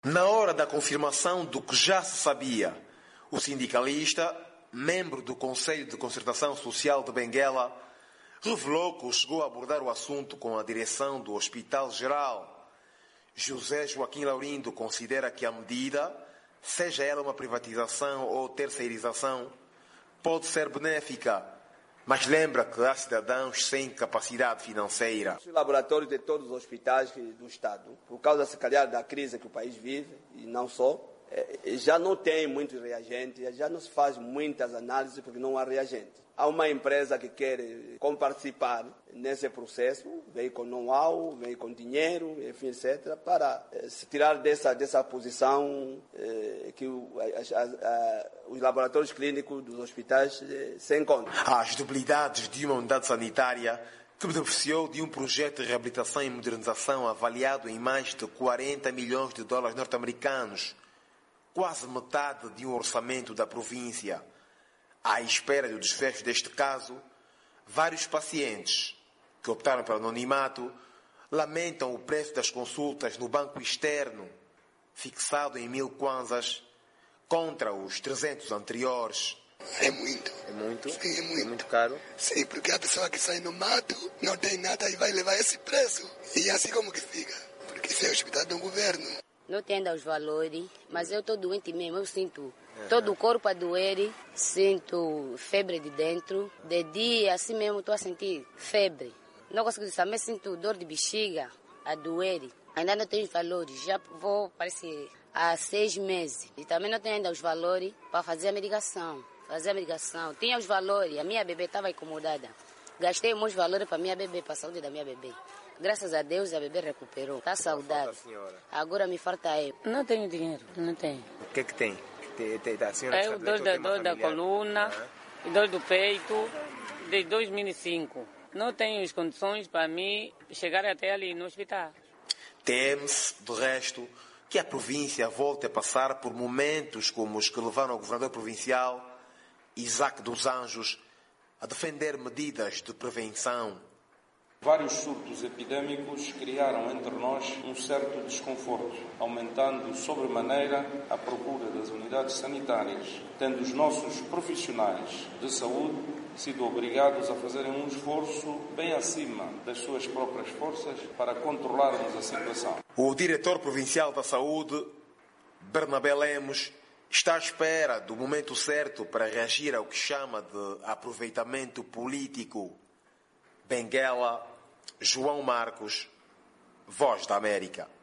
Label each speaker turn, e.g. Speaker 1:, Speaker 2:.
Speaker 1: Na hora da confirmação do que já se sabia, o sindicalista, membro do Conselho de Concertação Social de Benguela, revelou que chegou a abordar o assunto com a direção do Hospital Geral. José Joaquim Laurindo considera que a medida, seja ela uma privatização ou terceirização, pode ser benéfica, mas lembra que há cidadãos sem capacidade financeira.
Speaker 2: Os laboratórios de todos os hospitais do Estado, por causa, se calhar, da crise que o país vive, e não só, já não tem muitos reagentes, já não se faz muitas análises porque não há reagentes. Há uma empresa que quer participar nesse processo, vem com know-how, vem com dinheiro, enfim, etc., para se tirar dessa posição que os laboratórios clínicos dos hospitais se encontram.
Speaker 1: As debilidades de uma unidade sanitária que beneficiou de um projeto de reabilitação e modernização avaliado em mais de 40 milhões de dólares norte-americanos, quase metade de um orçamento da província. À espera do desfecho deste caso, vários pacientes que optaram pelo anonimato lamentam o preço das consultas no banco externo, fixado em 1.000 kwanzas, contra os 300 anteriores.
Speaker 3: É muito.
Speaker 1: É muito?
Speaker 3: Sim, é muito.
Speaker 1: É muito caro?
Speaker 3: Sim, porque a pessoa que sai no mato não tem nada e vai levar esse preço. E assim como que fica? Porque isso é o hospital do governo.
Speaker 4: Não entendo os valores, mas eu estou doente mesmo, eu sinto todo o corpo a doer, sinto febre de dentro, de dia assim mesmo estou a sentir febre. Não consigo dizer, mas sinto dor de bexiga, a doer. Ainda não tenho os valores, já vou, parece, há 6 meses. E também não tenho ainda os valores para fazer a medicação. Tinha os valores, a minha bebê estava incomodada. Gastei muitos valores para minha bebê, para a saúde da minha bebê. Graças a Deus a bebê recuperou. Está saudável. Agora me falta eu. Não tenho dinheiro, não tenho.
Speaker 1: O que é que tem? A senhora
Speaker 4: é o dor da coluna, e dor do peito, desde 2005. Não tenho as condições para mim chegar até ali no hospital.
Speaker 1: Teme-se, de resto, que a província volte a passar por momentos como os que levaram o governador provincial, Isaac dos Anjos, a defender medidas de prevenção.
Speaker 5: Vários surtos epidêmicos criaram entre nós um certo desconforto, aumentando sobremaneira a procura das unidades sanitárias, tendo os nossos profissionais de saúde sido obrigados a fazerem um esforço bem acima das suas próprias forças para controlarmos a situação.
Speaker 1: O diretor provincial da Saúde, Bernabé Lemos, está à espera do momento certo para reagir ao que chama de aproveitamento político. Benguela, João Marcos, Voz da América.